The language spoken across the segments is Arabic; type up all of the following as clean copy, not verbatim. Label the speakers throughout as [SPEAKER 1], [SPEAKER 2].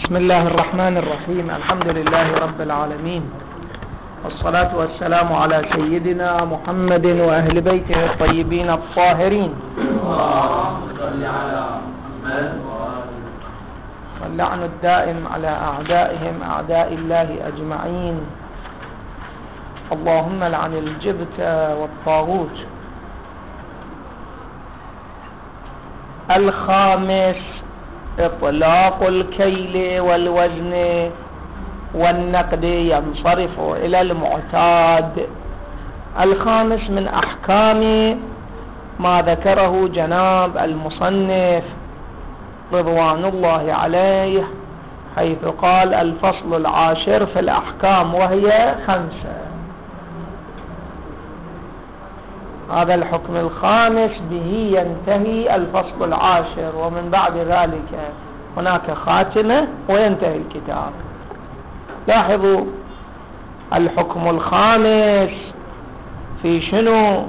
[SPEAKER 1] بسم الله الرحمن الرحيم. الحمد لله رب العالمين، والصلاة والسلام على سيدنا محمد وأهل بيته الطيبين الطاهرين.
[SPEAKER 2] اللهم صل على محمد
[SPEAKER 1] واللعن الدائم على أعدائهم أعداء الله أجمعين. اللهم لعن الجبت والطاغوت. الخامس إطلاق الكيل والوزن والنقد ينصرف إلى المعتاد. الخامس من أحكام ما ذكره جناب المصنف رضوان الله عليه، حيث قال الفصل العاشر في الأحكام وهي 5. هذا الحكم الخامس به ينتهي الفصل العاشر، ومن بعد ذلك هناك خاتمة وينتهي الكتاب. لاحظوا الحكم الخامس في شنو؟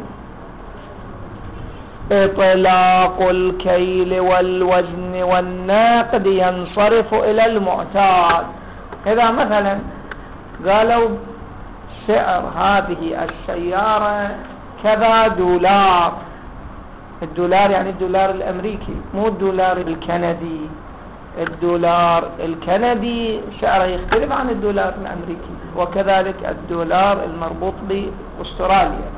[SPEAKER 1] إطلاق الكيل والوزن والنقد ينصرف إلى المعتاد. إذا مثلا قالوا سعر هذه السيارة كذا دولار، الدولار يعني الدولار الأمريكي مو الدولار الكندي. الدولار الكندي سعره يختلف عن الدولار الأمريكي، وكذلك الدولار المربوط بأستراليا.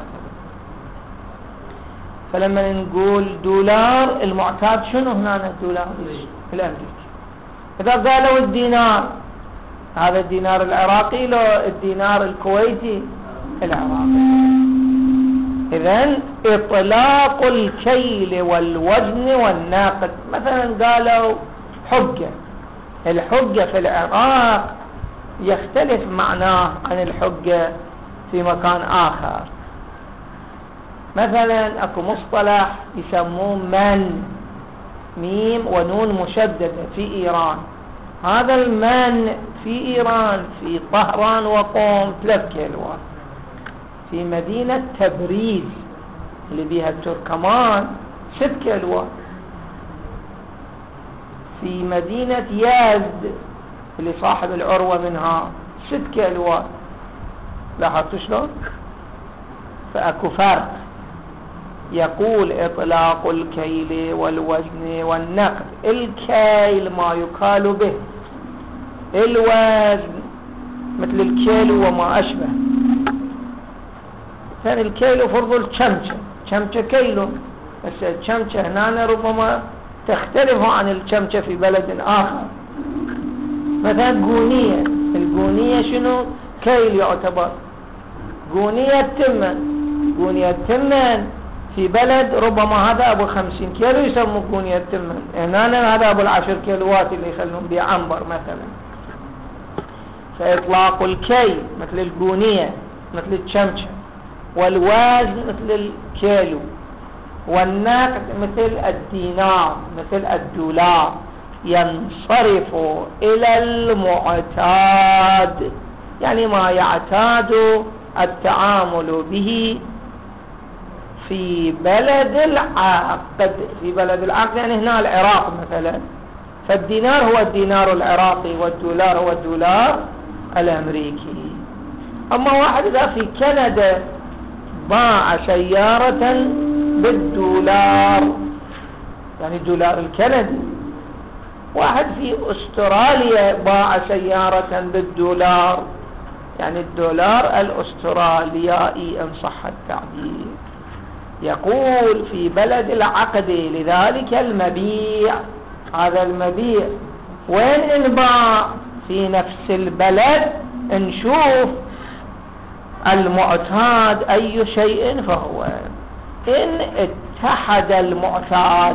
[SPEAKER 1] فلما نقول دولار المعتاد شنو هنا؟ الدولار الأمريكي. إذا قالوا الدينار، هذا الدينار العراقي لو الدينار الكويتي العراقي. إذن إطلاق الكيل والوزن والناقد. مثلا قالوا حجة، الحجة في العراق يختلف معناه عن الحجة في مكان آخر. مثلا اكو مصطلح يسموه من، ميم ونون مشددة في إيران. هذا المن في إيران في طهران وقوم 3 كيلوات. في مدينة تبريز اللي بيها التركمان 6 كيلوات. في مدينة يزد اللي صاحب العروة منها 6 كيلوات. لاحظتوا شلون؟ فأكو فرق. يقول إطلاق الكيل والوزن والنقد. الكيل ما يكال به، الوزن مثل الكيل وما أشبه. ثاني الكيلو فرض الشمشة، شمشة كيلو، بس الشمشة هنا ربما تختلف عن الشمشة في بلد آخر. مثلا قونية، القونية شنو؟ كيل يعتبر. قونية تمن، قونية تمن في بلد ربما هذا أبو 50 كيلو يسموه قونية تمن، هنا هذا أبو 10 كيلوات اللي يخلون بيه عنبر مثلا. فإطلاق الكيل مثل القونية مثل الشمشة، والوزن مثل الكيلو، والنقد مثل الدينار مثل الدولار ينصرف إلى المعتاد، يعني ما يعتاد التعامل به في بلد العقد. في بلد العقد يعني هنا العراق مثلا، فالدينار هو الدينار العراقي والدولار هو الدولار الأمريكي. أما واحد إذا في كندا باع سيارة بالدولار يعني الدولار الكندي، واحد في أستراليا باع سيارة بالدولار يعني الدولار الأستراليائي إن صح التعبير. يقول في بلد العقد لذلك المبيع، هذا المبيع وين انباع؟ في نفس البلد. نشوف المعتاد أي شيء فهو. إن اتحد المعتاد.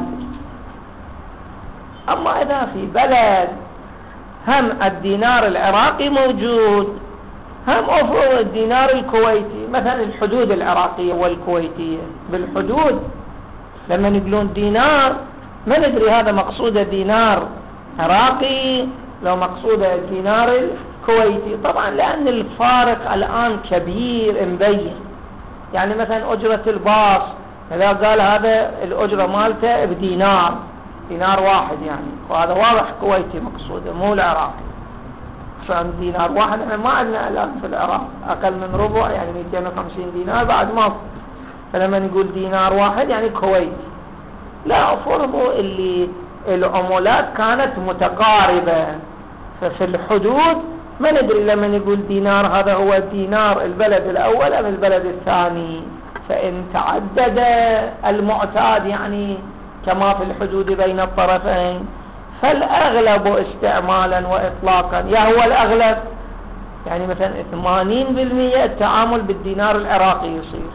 [SPEAKER 1] أما إذا في بلد هم الدينار العراقي موجود، هم أفرض الدينار الكويتي، مثلا الحدود العراقية والكويتية بالحدود لما يقولون دينار ما ندري هذا مقصود دينار عراقي لو مقصود الدينار الكويتي. طبعا لأن الفارق الآن كبير مبين. يعني مثلا أجرة الباص إذا قال هذا الأجرة مالته بدينار، دينار واحد يعني، وهذا واضح كويتي مقصوده مو العراقي. عشان دينار واحد احنا ما عندنا الان في العراق اقل من ربع يعني 250 دينار بعد ما، فلما نقول دينار واحد يعني كويتي. لا فرضوا اللي العملات كانت متقاربة، ففي الحدود ما ندري لما نقول دينار هذا هو دينار البلد الأول أم البلد الثاني. فإن تعدد المعتاد يعني كما في الحدود بين الطرفين فالأغلب استعمالا وإطلاقا يا هو الأغلب، يعني مثلا 80% التعامل بالدينار العراقي يصير،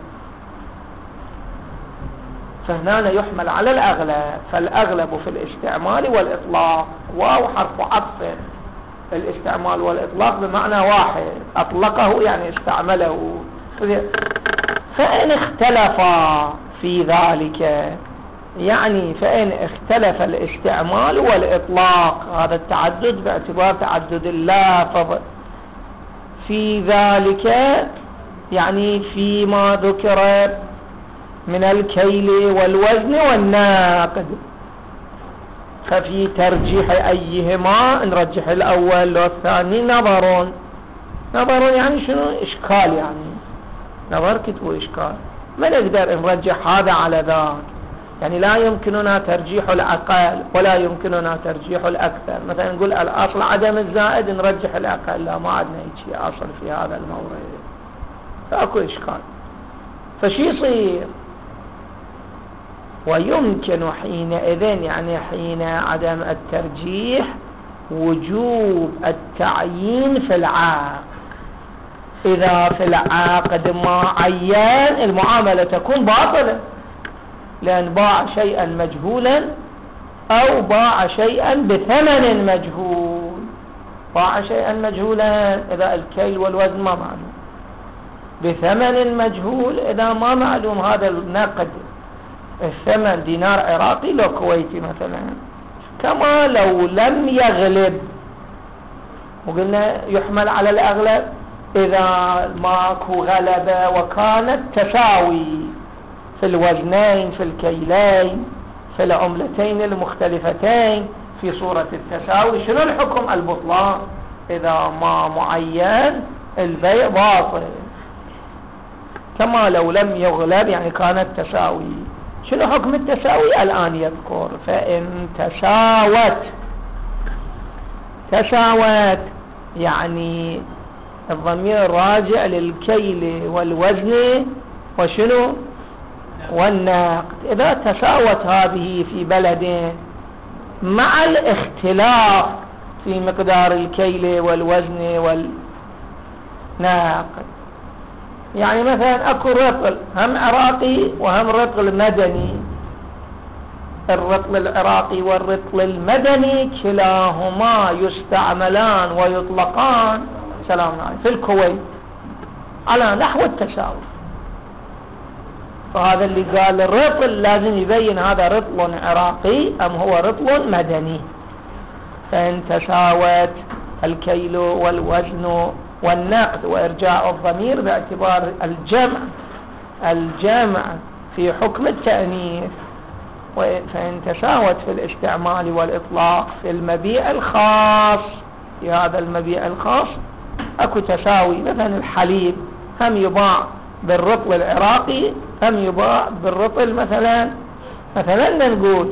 [SPEAKER 1] فهنا يحمل على الأغلب. فالأغلب في الاستعمال والإطلاق، واو حرف عطف، الاستعمال والإطلاق بمعنى واحد، أطلقه يعني استعمله. فإن اختلفا في ذلك يعني فإن اختلف الاستعمال والإطلاق، هذا التعدد باعتبار تعدد اللافظ في ذلك يعني فيما ذكر من الكيل والوزن والناقد، ففي ترجيح أيهما نرجح الأول لو الثاني نظر يعني شنو إشكال، يعني نظر كتبوا إشكال، ما نقدر نرجح هذا على ذاك، يعني لا يمكننا ترجيح الأقل ولا يمكننا ترجيح الأكثر. مثلا نقول الأصل عدم الزائد نرجح الأقل، لا ما عندنا شيء أصل في هذا المورد، فأكو إشكال. فشي يصير؟ ويمكن حينئذ يعني حين عدم الترجيح وجوب التعيين في العقد. إذا في العقد ما عين المعاملة تكون باطلة، لأن باع شيئا مجهولا أو باع شيئا بثمن مجهول. باع شيئا مجهولا إذا الكيل والوزن ما معلوم، بثمن مجهول إذا ما معلوم هذا النقد، الثمن دينار عراقي لو كويتي مثلا. كما لو لم يغلب، وقلنا يحمل على الأغلب إذا ماكو غلبة وكانت تساوي في الوزنين في الكيلين في العملتين المختلفتين في صورة التساوي، شنو الحكم؟ البطلان. إذا ما معين البيع باطل. كما لو لم يغلب يعني كانت تساوي. شنو حكم التساوي؟ الآن يذكر. فإن تساوت يعني الضمير راجع للكيل والوزن وشنو والنقد. إذا تساوت هذه في بلد مع الاختلاف في مقدار الكيل والوزن والنقد، يعني مثلا اكو رطل هم عراقي وهم رطل مدني، الرطل العراقي والرطل المدني كلاهما يستعملان ويطلقان سلام عليكم في الكويت على نحو التساوي. فهذا اللي قال الرطل لازم يبين هذا رطل عراقي أم هو رطل مدني. فإن تساوت الكيل والوزن والنقد، وإرجاع الضمير باعتبار الجمع في حكم التأنيث. فإن تساوت في الاستعمال والإطلاق في المبيع الخاص، في هذا المبيع الخاص أكو تساوي، مثلا الحليب هم يباع بالرطل العراقي هم يباع بالرطل مثلا نقول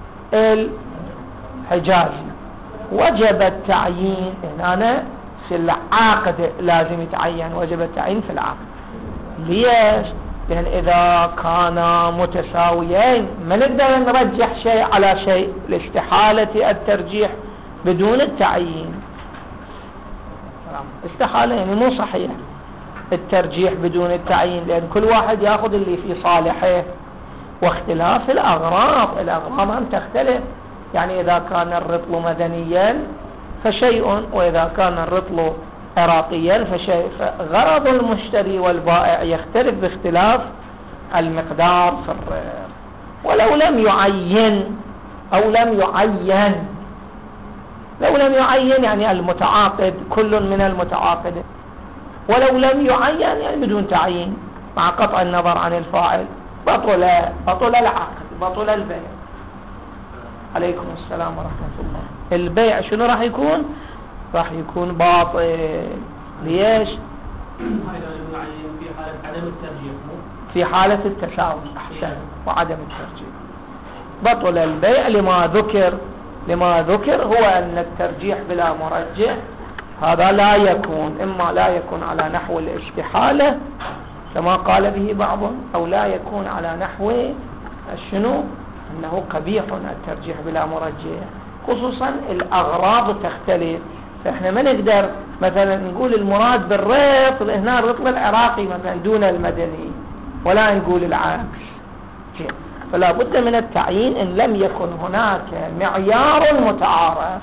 [SPEAKER 1] الحجازي، وجب التعيين هنا في العقد، لازم يتعين، وجب التعيين في العقد. ليش؟ لأن إذا كانا متساويين ما نقدر نرجح شيء على شيء، لاستحالة الترجيح بدون التعيين. استحالة يعني مو صحيح الترجيح بدون التعيين، لأن كل واحد يأخذ اللي في صالحه، واختلاف الأغراض هم تختلف. يعني إذا كان الرطل مدنيا فشيء، وإذا كان الرطل عراقيا فشيء، فغرض المشتري والبائع يختلف باختلاف المقدار في الرطل. ولو لم يعين أو لم يعين، لو لم يعين يعني المتعاقد كل من المتعاقد، ولو لم يعين يعني بدون تعيين مع قطع النظر عن الفاعل، بطل العقد، بطل البيع. عليكم السلام ورحمة الله. البيع شنو راح يكون؟ راح يكون باطل. ليش؟
[SPEAKER 2] في حالة عدم الترجيح،
[SPEAKER 1] في حالة التساوي. أحسن. وعدم الترجيح بطل البيع لما ذكر هو أن الترجيح بلا مرجح هذا لا يكون، إما لا يكون على نحو الاستحالة كما قال به بعضهم، أو لا يكون على نحو الشنو أنه قبيح الترجيح بلا مرجح، خصوصا الأغراض تختلف. فإحنا ما نقدر مثلا نقول المراد بالرطل هنا الرطل العراقي مثلا دون المدني، ولا نقول العكس. فلا بد من التعيين إن لم يكن هناك معيار متعارف.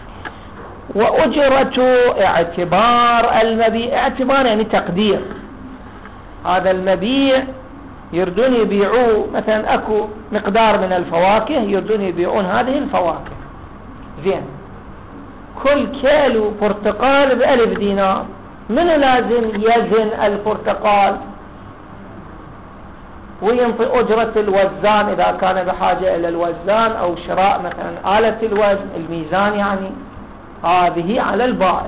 [SPEAKER 1] وأجرة اعتبار المبيع، اعتبار يعني تقدير. هذا المبيع يردون يبيعوا مثلا أكو مقدار من الفواكه، يردون يبيعون هذه الفواكه، زين، كل كيلو برتقال ب1000 دينار. من لازم يزن البرتقال وينطي أجرة الوزان إذا كان بحاجة إلى الوزان، أو شراء مثلا آلة الوزن الميزان، يعني هذه على البائع.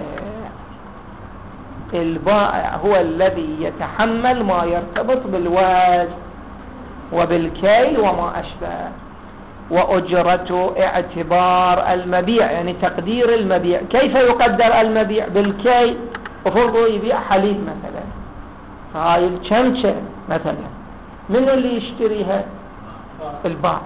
[SPEAKER 1] البائع هو الذي يتحمل ما يرتبط بالوزن وبالكيل وما أشبه. وأجرة اعتبار المبيع يعني تقدير المبيع. كيف يقدر المبيع؟ بالكيل. وفرضه يبيع حليب مثلا، هاي الشمشة مثلا، من اللي يشتريها؟ البائع.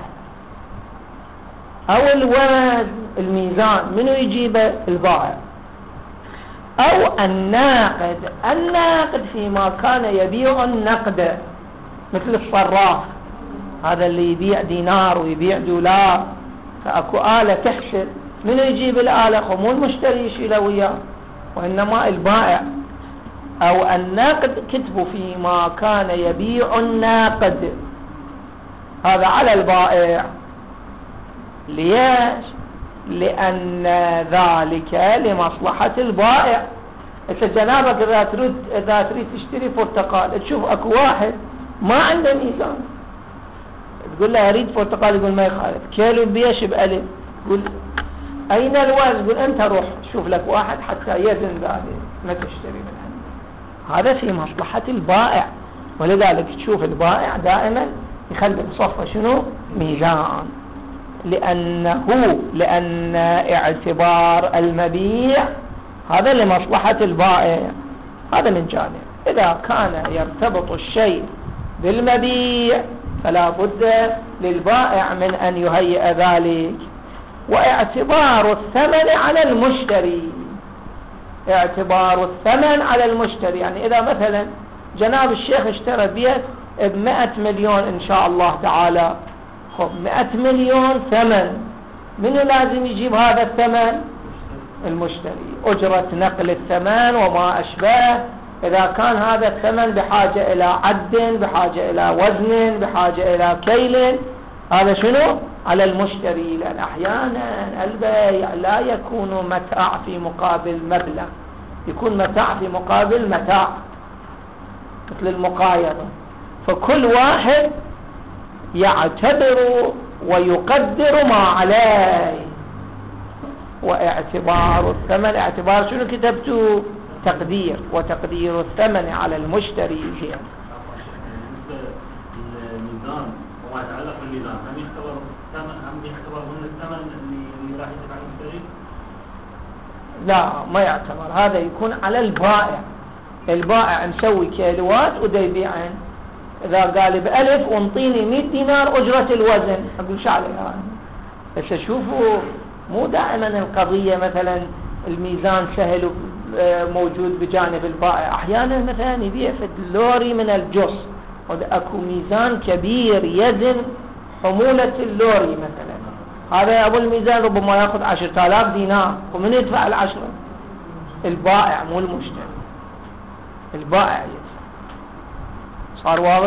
[SPEAKER 1] أو الوزن الميزان، منو يجيبه؟ البائع. أو الناقد فيما كان يبيع النقد، مثل الصراف، هذا اللي يبيع دينار ويبيع دولار، فأكو آلة تحسب، منو يجيب الآلة؟ مو المشتري يشيله وياه، وإنما البائع. أو الناقد كتبوا فيما كان يبيع الناقد، هذا على البائع. ليش؟ لأن ذلك لمصلحة البائع. إذا جنابك إذا تريد تشتري برتقال، تشوف أكو واحد ما عنده ميزان، تقول له أريد برتقال، يقول ما يخالف، كيلو بيش ب1000، تقول أين الوزن؟ يقول أنت روح شوف لك واحد حتى يزن ذلك، ما تشتري من عنده. هذا في مصلحة البائع. ولذلك تشوف البائع دائما يخلي بصفه شنو؟ ميزان. لأن اعتبار المبيع هذا لمصلحة البائع. هذا من جانب. إذا كان يرتبط الشيء بالمبيع فلا بد للبائع من أن يهيئ ذلك. واعتبار الثمن على المشتري، اعتبار الثمن على المشتري، يعني إذا مثلا جناب الشيخ اشترى بيت ب100 مليون إن شاء الله تعالى، 100 مليون ثمن، منو لازم يجيب هذا الثمن؟ المشتري. أجرة نقل الثمن وما أشبه، إذا كان هذا الثمن بحاجة إلى عد، بحاجة إلى وزن، بحاجة إلى كيل، هذا شنو؟ على المشتري. لأن أحيانا البيع لا يكون متاع في مقابل مبلغ، يكون متاع في مقابل متاع، مثل المقايضة. فكل واحد يعتبر ويقدر ما عليه. واعتبار الثمن، اعتبار شنو كتبتوا؟ تقدير. وتقدير الثمن على المشتري هي
[SPEAKER 2] الميزان وما يتعلق بالميزان. هم يعتبر من الثمن اللي راح يدفع المشتري؟
[SPEAKER 1] لا، ما يعتبر. هذا يكون على البائع. البائع مسوي كيلوات ودا يبيعن. إذا قال ب1000 وانطيني 100 دينار أجرة الوزن، أقول شو عليه هذا؟ بس شوفوا، مو دائما القضية مثلا الميزان سهل موجود بجانب البائع. أحيانا مثلا يبيع في اللوري من الجص، وأكو ميزان كبير يزن حمولة اللوري مثلا، هذا أبو الميزان ربما يأخذ 10,000 دينار، ومن يدفع 10؟ البائع مو المشتري. البائع يدفع. صار واضح؟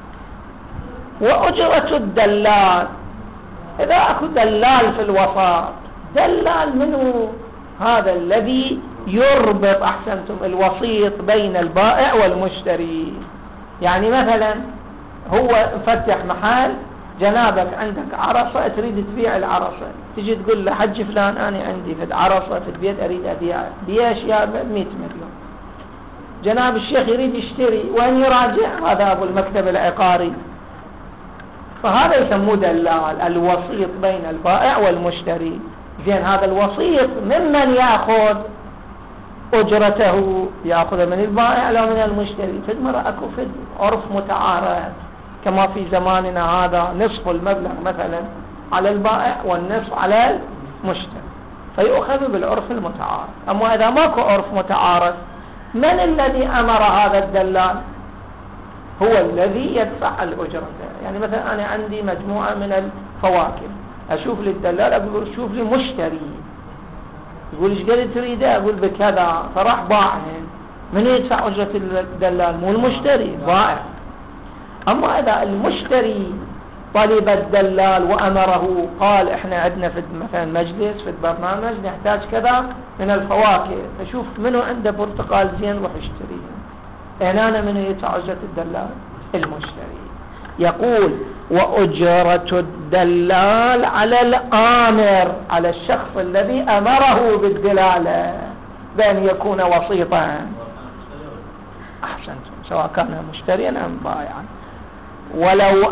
[SPEAKER 1] وأجرة الدلال، إذا أكو دلال في الوسط، دلال منه؟ هذا الذي يربط، أحسنتم، الوسيط بين البائع والمشتري. يعني مثلا هو فتح محل جنابك عندك عرصة تريد تبيع العرصة، تجي تقول له حج فلان أنا عندي في العرصة في البيت أريد أبيع بأشياء 100 مليون. جناب الشيخ يريد يشتري، وين يراجع؟ هذا أبو المكتب العقاري. فهذا يسموه دلال، الوسيط بين البائع والمشتري. زين هذا الوسيط ممن يأخذ أجرته؟ يأخذ من البائع لا من المشتري. فدمر أكو في عرف متعارف كما في زماننا هذا، نصف المبلغ مثلا على البائع والنصف على المشتري، فيؤخذ بالعرف المتعارف. أما إذا ماكو عرف متعارف، من الذي أمر هذا الدلال؟ هو الذي يدفع الأجرة. يعني مثلا أنا عندي مجموعة من الفواكه، أشوف للدلال أقول شوف لي مشتري، يقول ايش قد تريده؟ أقول بكذا، فراح باعهن. من يدفع أجرة الدلال؟ مو المشتري، بائع. أما إذا المشتري طلب الدلال وأمره، قال إحنا عندنا في مثلا مجلس في البرنامج نحتاج كذا من الفواكه، فشوف منه عنده برتقال زين روح اشتريه، هنا من يدفع أجرة الدلال؟ المشتري. يقول وأجرة الدلال على الآمر، على الشخص الذي أمره بالدلالة بأن يكون وسيطا. أحسنتم، سواء كان مشتريا أم بائعا. ولو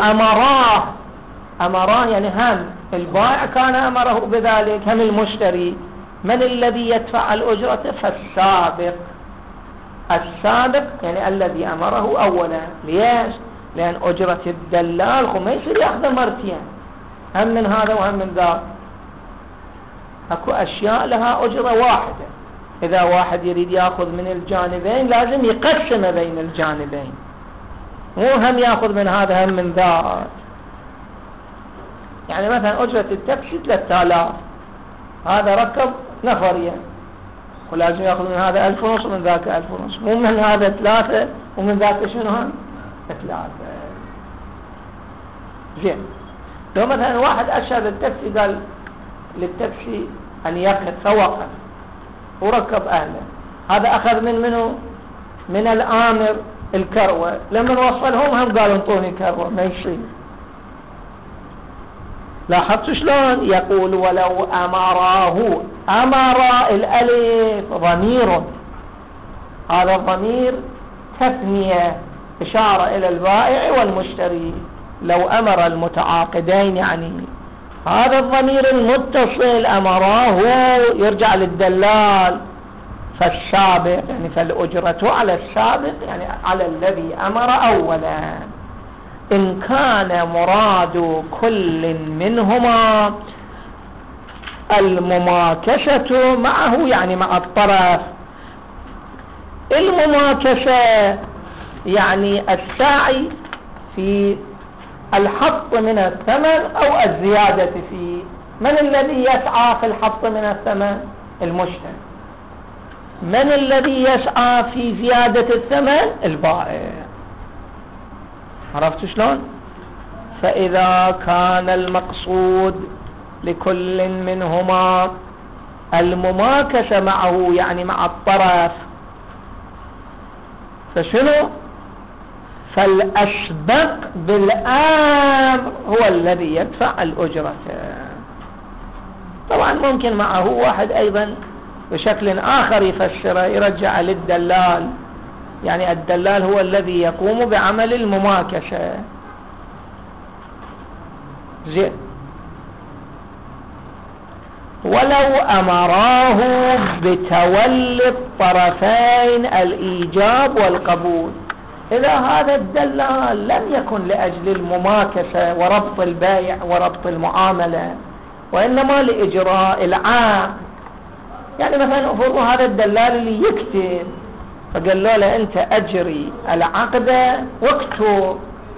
[SPEAKER 1] أمراه يعني هم البائع كان أمره بذلك هم المشتري، من الذي يدفع الأجرة؟ السابق يعني الذي أمره أولا. ليش؟ لأن أجرة الدلال ما يصير يأخذ مرتين، هم من هذا وهم من ذاك. أكو أشياء لها أجرة واحدة، إذا واحد يريد يأخذ من الجانبين لازم يقسم بين الجانبين، مو هم يأخذ من هذا هم من ذاك. يعني مثلا أجرة التاكسي 3000، هذا ركب نفرين ولازم يأخذ من هذا 1500 ومن ذاك 1500، مو من هذا 3 ومن ذاك شنو هم 3. زين لو مثلا واحد أشهر للتاكسي، قال للتاكسي أن يقف فوقف وركب أهله، هذا أخذ منه من الآمر الكروة، لما وصلهم هم قالوا انطوني كروة، ما يصير. لاحظتوا شلون؟ يقول ولو أمراه، أمر الألف ضمير، هذا الضمير تثنية إشارة إلى البائع والمشتري. لو أمر المتعاقدين يعني هذا الضمير المتصل أمراه يرجع للدلال، فالسابق يعني فالأجرة على السابق يعني على الذي أمر أولا. إن كان مراد كل منهما المماكسة معه يعني مع الطرف. المماكسة يعني السعي في الحط من الثمن أو الزيادة فيه. من الذي يسعى في الحط من الثمن؟ المشتري. من الذي يسعى في زيادة الثمن؟ البائع. عرفت شلون؟ فإذا كان المقصود لكل منهما المماكسة معه يعني مع الطرف، فشنو؟ فالأسبق بالآمر هو الذي يدفع الأجرة. طبعا ممكن معه واحد أيضا بشكل آخر يفسره، يرجع للدلال، يعني الدلال هو الذي يقوم بعمل المماكسة. زين ولو أمراه بتولي الطرفين الإيجاب والقبول، إذا هذا الدلال لم يكن لأجل المماكسة وربط البيع وربط المعاملة، وإنما لإجراء العقد. يعني مثلا أفرضوا هذا الدلال اللي يكتب، فقال له أنت أجري العقد واكتب،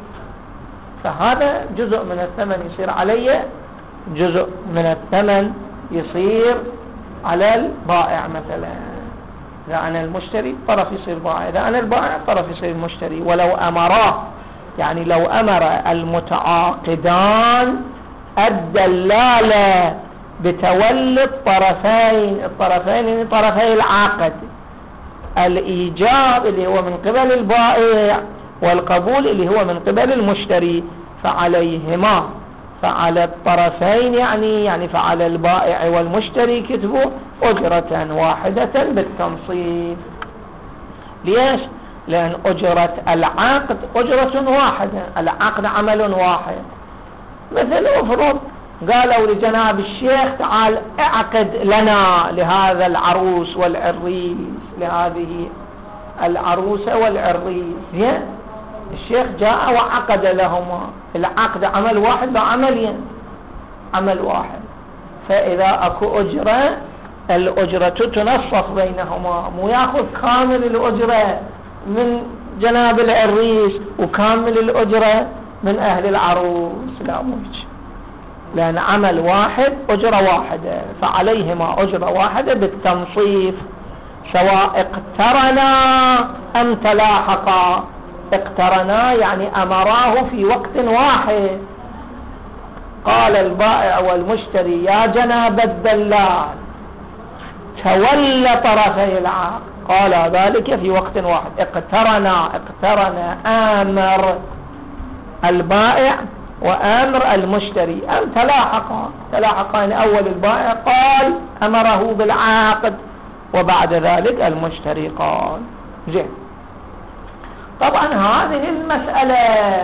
[SPEAKER 1] فهذا جزء من الثمن يصير علي، جزء من الثمن يصير على البائع. مثلا إذا أنا المشتري طرف يصير بائع، إذا أنا البائع طرف يصير المشتري. ولو أمراه يعني لو أمر المتعاقدان الدلالة بتولي الطرفين يعني طرفي العقد، الإيجاب اللي هو من قبل البائع والقبول اللي هو من قبل المشتري، فعليهما فعلى الطرفين يعني فعلى البائع والمشتري كتبوا أجرة واحدة بالتنصيف. ليش؟ لأن أجرة العقد أجرة واحدة، العقد عمل واحد. مثل أفرض قالوا لجناب الشيخ تعال اعقد لنا لهذا العروس والعريس، لهذه العروسة والعريس، الشيخ جاء وعقد لهما، العقد عمل واحد بعملين، عمل واحد. فإذا أكو أجرة الأجرة تنصف بينهما، مو يأخذ كامل الأجرة من جناب العريس وكامل الأجرة من أهل العروس، لا موجه، لأن عمل واحد أجرة واحدة، فعليهما أجرة واحدة بالتنصيف سواء اقترنا أم تلاحقا. اقترنا يعني أمراه في وقت واحد. قال البائع والمشتري يا جناب الدلال تولى طرفي العقد، قال ذلك في وقت واحد. اقترنا آمر البائع وآمر المشتري، أم تلاحقا يعني أول البائع قال أمره بالعقد وبعد ذلك المشتري قال. زين، طبعا هذه المسألة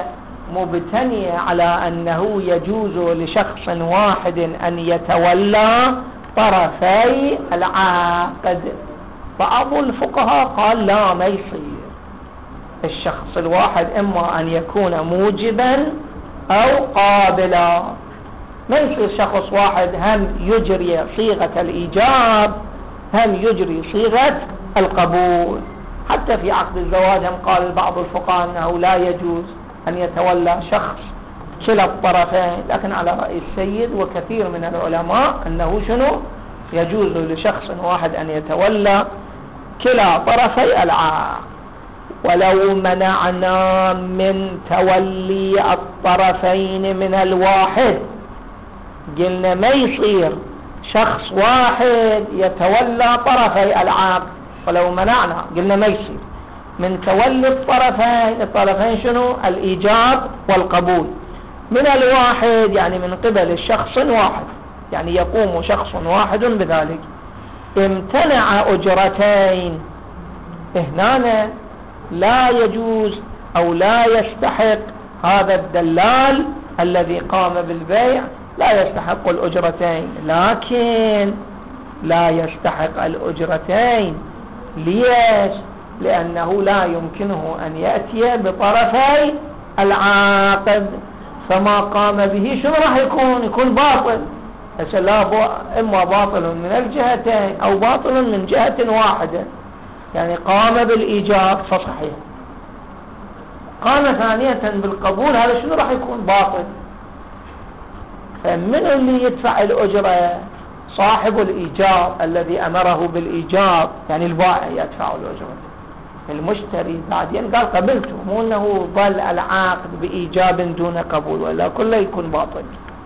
[SPEAKER 1] مبتنية على أنه يجوز لشخص واحد أن يتولى طرفي العقد. بعض الفقهاء قال لا، ما يصير. الشخص الواحد إما أن يكون موجبا أو قابلا، ما يصير شخص واحد هم يجري صيغة الإيجاب هم يجري صيغة القبول. حتى في عقد الزواج هم قال بعض الفقهاء أنه لا يجوز أن يتولى شخص كلا الطرفين، لكن على رأي السيد وكثير من العلماء أنه شنو يجوز لشخص واحد أن يتولى كلا طرفي العقد. ولو منعنا من تولي الطرفين من الواحد، قلنا ما يصير شخص واحد يتولى طرفي العقد، ولو منعنا قلنا ما يصير من تولي الطرفين شنو الإيجاب والقبول من الواحد، يعني من قبل الشخص واحد، يعني يقوم شخص واحد بذلك. امتنع أجرتين، هنا لا يجوز أو لا يستحق هذا الدلال الذي قام بالبيع، لا يستحق الأجرتين، لكن لا يستحق الأجرتين. ليش؟ لأنه لا يمكنه أن يأتي بطرفي العاقد، فما قام به شنو راح يكون باطل. إما باطل من الجهتين أو باطل من جهة واحدة. يعني قام بالإيجاب فصحيح، قام ثانية بالقبول، هذا شنو راح يكون باطل. فمن اللي يدفع الأجرة؟ صاحب الإيجاب الذي أمره بالإيجاب، يعني البائع يدفع الأجرة. المشتري بعدين قال قبلته، مو أنه ظل العقد بإيجاب دون قبول، ولا كله يكون باطل.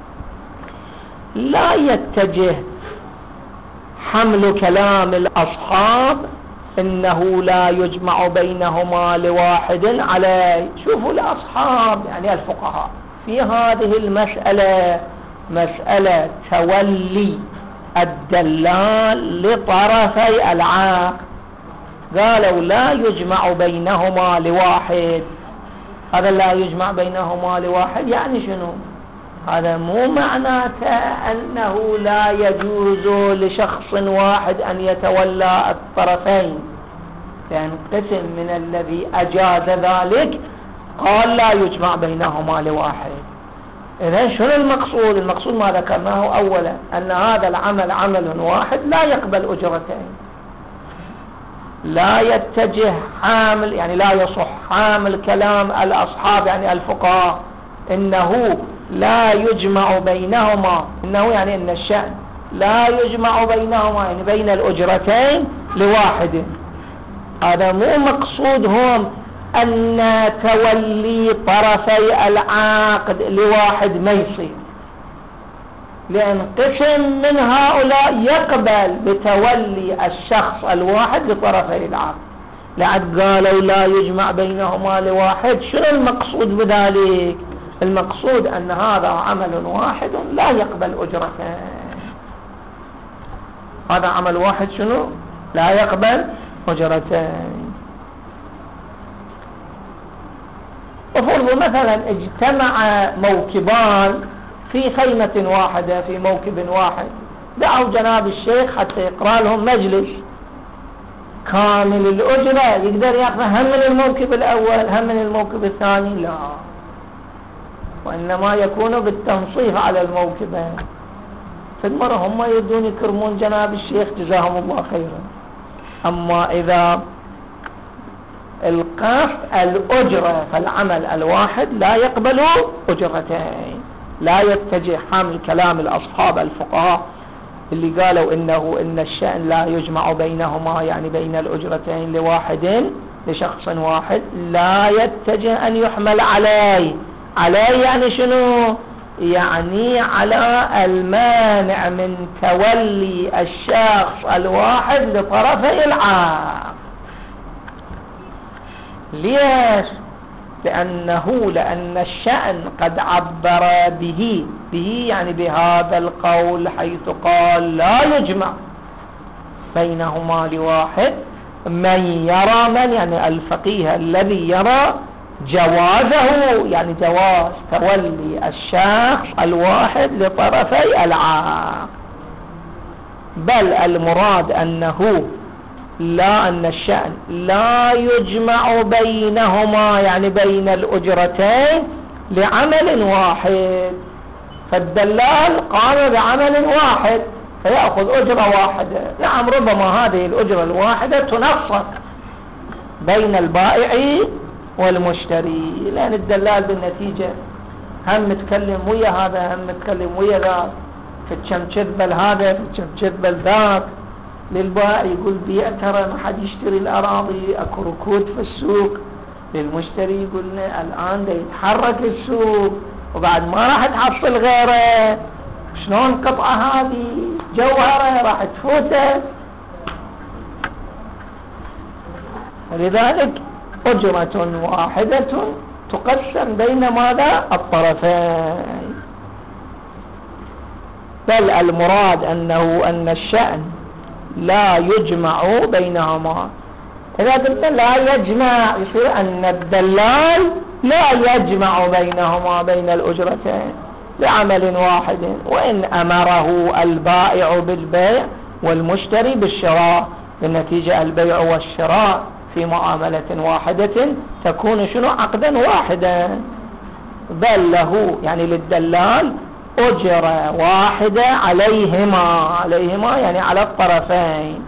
[SPEAKER 1] لا يتجه حمل كلام الأصحاب إنه لا يجمع بينهما لواحد عليه. شوفوا الأصحاب يعني الفقهاء في هذه المسألة، مسألة تولي الدلال لطرفي العقد، قالوا لا يجمع بينهما لواحد. هذا لا يجمع بينهما لواحد يعني شنو؟ هذا مو معناته أنه لا يجوز لشخص واحد أن يتولى الطرفين، لأن قسم من الذي أجاز ذلك قال لا يجمع بينهما لواحد. إذن شنو المقصود؟ المقصود ما ذكرناه أولا، أن هذا العمل عمل واحد لا يقبل أجرتين. لا يتجه حامل، يعني لا يصح حامل كلام الأصحاب يعني الفقهاء إنه لا يجمع بينهما، إنه يعني إن الشأن لا يجمع بينهما يعني بين الأجرتين لواحد. هذا مو مقصودهم أن تولي طرفي العقد لواحد ما يصير، لأن قسم من هؤلاء يقبل بتولي الشخص الواحد لطرفي العقد. لعد قالوا لا يجمع بينهما لواحد، شنو المقصود بذلك؟ المقصود أن هذا عمل واحد لا يقبل أجرتين. هذا عمل واحد شنو؟ لا يقبل أجرتين. وفرض مثلا اجتمع موكبان في خيمة واحدة، في موكب واحد، دعوا جناب الشيخ حتى يقرأ لهم مجلس كامل الأجرة، يقدر يأخذ هم من الموكب الأول هم من الموكب الثاني؟ لا، وإنما يكون بالتنصيف على الموكبين. فالمرة هم يدون يكرمون جناب الشيخ جزاهم الله خيرا. أما إذا القاف الأجرة فالعمل الواحد لا يقبل أجرتين. لا يتجه حامل كلام الأصحاب الفقهاء اللي قالوا إن الشأن لا يجمع بينهما، يعني بين الأجرتين لواحد لشخص واحد، لا يتجه أن يحمل عليه يعني شنو؟ يعني على المانع من تولي الشخص الواحد لطرفي العام. ليش؟ لأن الشأن قد عبر به يعني بهذا القول، حيث قال لا يجمع بينهما لواحد، من يرى، من يعني الفقيه الذي يرى جوازه، يعني جواز تولي الشخص الواحد لطرفي العام. بل المراد أنه أن الشأن لا يجمع بينهما، يعني بين الأجرتين لعمل واحد. فالدلال قام بعمل واحد فيأخذ أجرة واحدة. نعم، ربما هذه الأجرة الواحدة تنصف بين البائع والمشتري، لأن الدلال بالنتيجة هم متكلم ويا هذا، هم متكلم ويا ذاك، فتشمشذبل هذا فتشمشذبل ذاك. للبائع يقول بيع ترى ما حد يشتري الأراضي، أكو ركود في السوق. للمشتري يقول الآن دا يتحرك السوق وبعد ما راح تحصل غيره، شلون قطعة هذه جوهرة راح تفوته. ولذلك أجرة واحدة تقسم بين ماذا؟ الطرفين. بل المراد أن الشأن لا يجمع بينهما. إذا قلنا لا يجمع يصير أن الدلال لا يجمع بينهما بين الأجرتين لعمل واحد، وإن أمره البائع بالبيع والمشتري بالشراء، بالنتيجة البيع والشراء في معاملة واحدة تكون شنو؟ عقدا واحدا. بل له يعني للدلال أجرة واحدة عليهما يعني على الطرفين،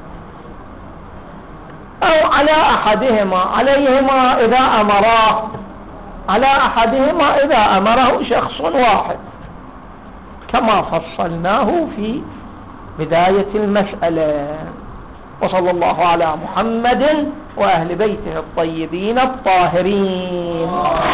[SPEAKER 1] أو على أحدهما، عليهما إذا أمراه، على أحدهما إذا أمره شخص واحد، كما فصلناه في بداية المسألة. وصلى الله على محمد وأهل بيته الطيبين الطاهرين.